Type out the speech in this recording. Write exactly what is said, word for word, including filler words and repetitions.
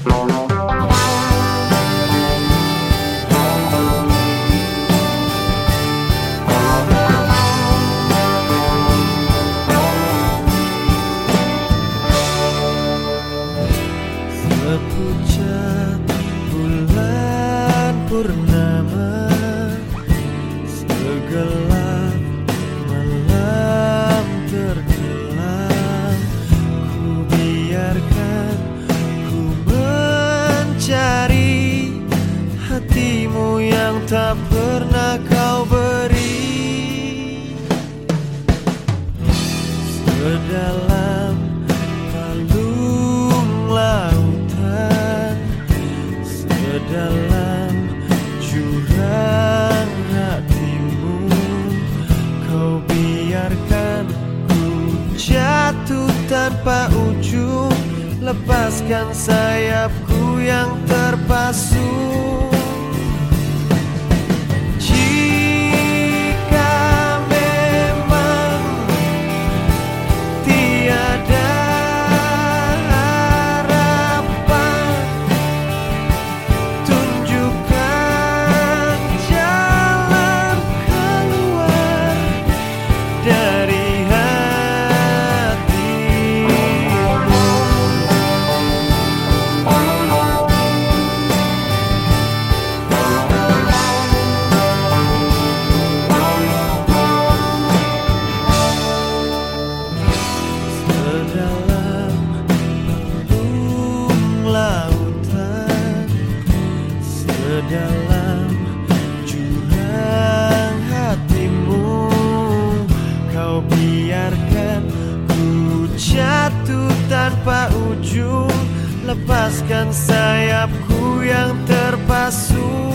Sepucat bulan purnama, segelap malam terkelam, ku biarkan ku mencari hatimu yang tak pernah kau beri. Sedalam palung lautan, sedalam jurang hatimu, kau biarkan ku jatuh tanpa ujung, lepaskan sayapku yang terpasung. Sedalam palung lautan, sedalam jurang hatimu, kau biarkan ku jatuh tanpa ujung, lepaskan sayapku yang terpasung.